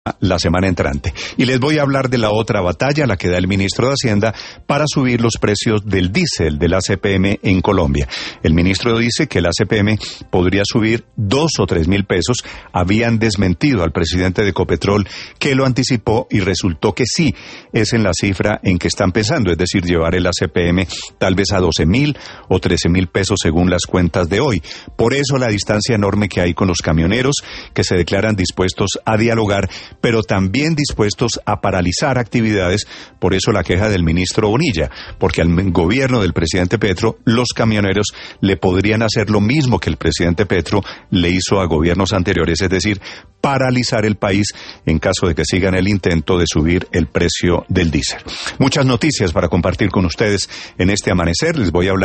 la semana entrante. Y les voy a hablar de la otra batalla, la que da el ministro de Hacienda, para subir los precios del diésel, del ACPM en Colombia. El ministro dice que el ACPM podría subir 2 o 3 mil pesos. Habían desmentido al presidente de Ecopetrol, que lo anticipó, y resultó que sí, es en la cifra en que están pensando, es decir, llevar el ACPM tal vez a 12.000 o 13.000 pesos según las cuentas de hoy. Por eso la distancia enorme que hay con los camioneros, que se declaran dispuestos a dialogar, pero también dispuestos a paralizar actividades. Por eso la queja del ministro Bonilla, porque al gobierno del presidente Petro, los camioneros le podrían hacer lo mismo que el presidente Petro le hizo a gobiernos anteriores, es decir, paralizar el país en caso de que sigan el intento de subir el precio del diésel. Muchas noticias para compartir con ustedes en este amanecer. Les voy a hablar